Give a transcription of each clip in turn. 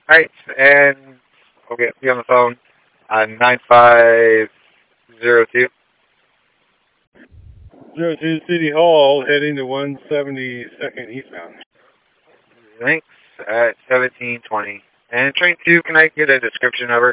Alright, and we'll get you on the phone on 9502. 02 City Hall, heading to 172nd eastbound. Thanks, at 1720. And train 2, can I get a description of her?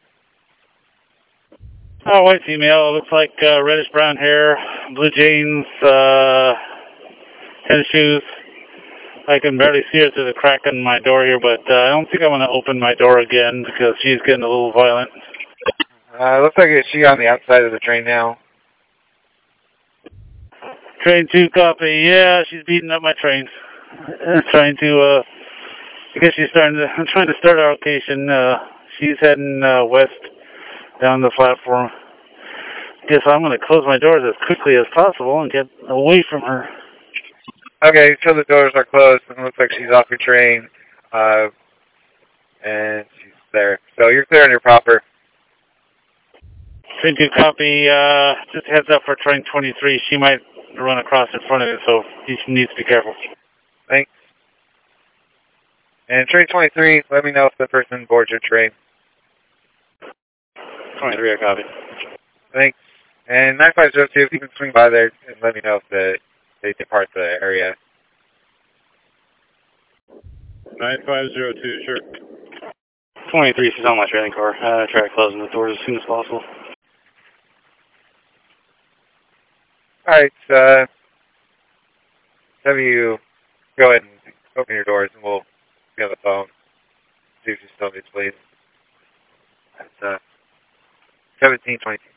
Oh, white female. Looks like reddish brown hair, blue jeans, tennis shoes. I can barely see her through the crack in my door here, but I don't think I'm going to open my door again because she's getting a little violent. Looks like she on the outside of the train now. Train 2, copy. Yeah, she's beating up my train. Trying to, I guess she's trying to start our location. She's heading west down the platform. I guess I'm going to close my doors as quickly as possible and get away from her. Okay, so the doors are closed and it looks like she's off your train. And she's there. So you're clear on your proper. Train 2, copy. Just heads up for train 23. She might run across in front of it, so you need to be careful. Thanks. And train 23, let me know if the person boards your train. 23, I copy. Thanks. And 9502, if you can swing by there and let me know if they depart the area. 9502, sure. 23, she's on my trailing car. Try closing the doors as soon as possible. Alright, have you go ahead and open your doors and we'll be on the phone. See if you still needs please. That's 1722.